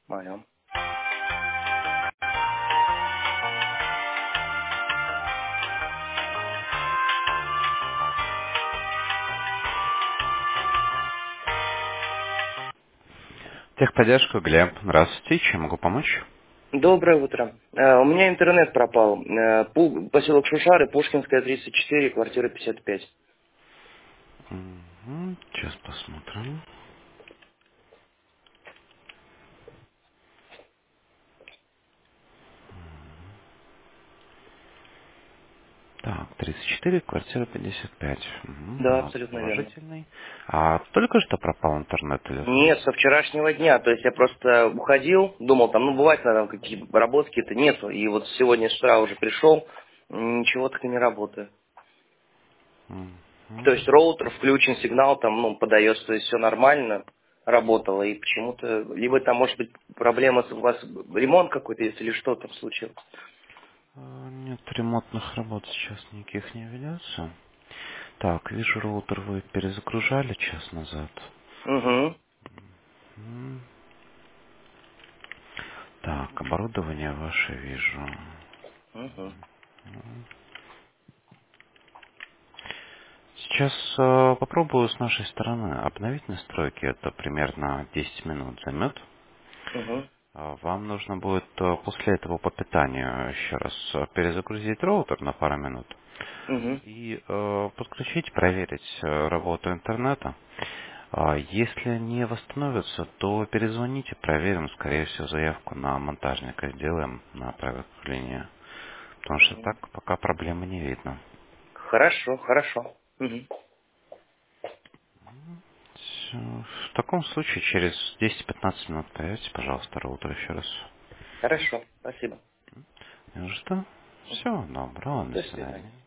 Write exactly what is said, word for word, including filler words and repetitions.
Понял. Техподдержка, Глеб. Здравствуйте. Чем могу помочь? Доброе утро. Э, у меня интернет пропал. Э, Пу- поселок Шушары, Пушкинская, тридцать четыре, квартира пятьдесят пять. Мгм. Сейчас посмотрим. Так, тридцать четыре, квартира пятьдесят пять. Мгм, Да, баланс абсолютно верно. положительный. А только что пропал интернет или Нет, со вчерашнего дня. То есть я просто уходил, думал, там, ну, бывает, наверное, какие работы какие-то нету. И вот сегодня с утра уже пришел, м, ничего так и не работает. То Мгм. есть роутер включен, сигнал там, ну, подается, то есть все нормально работало. И почему-то, либо там, может быть, проблема, с- у вас ремонт какой-то есть, или что там случилось. А, Нет, ремонтных работ сейчас никаких не ведется. Так, вижу, роутер вы перезагружали час назад. Угу, М. Так, оборудование ваше вижу. угу, Сейчас э, попробую с нашей стороны обновить настройки. Это примерно десять минут займет. угу, А, Вам нужно будет э, после этого по питанию еще раз э, перезагрузить роутер на пару минут угу. и э, подключить, проверить э, работу интернета. А, Если не восстановится, то перезвоните, проверим, скорее всего, заявку на монтажника сделаем на правой линии. Потому что так пока проблемы не видно. Хорошо, хорошо. Мгм. Всё. В таком случае через десять-пятнадцать минут проверьте, пожалуйста, роутер еще раз. Хорошо, спасибо. Ну что? Всего доброго, до До свидания. свидания.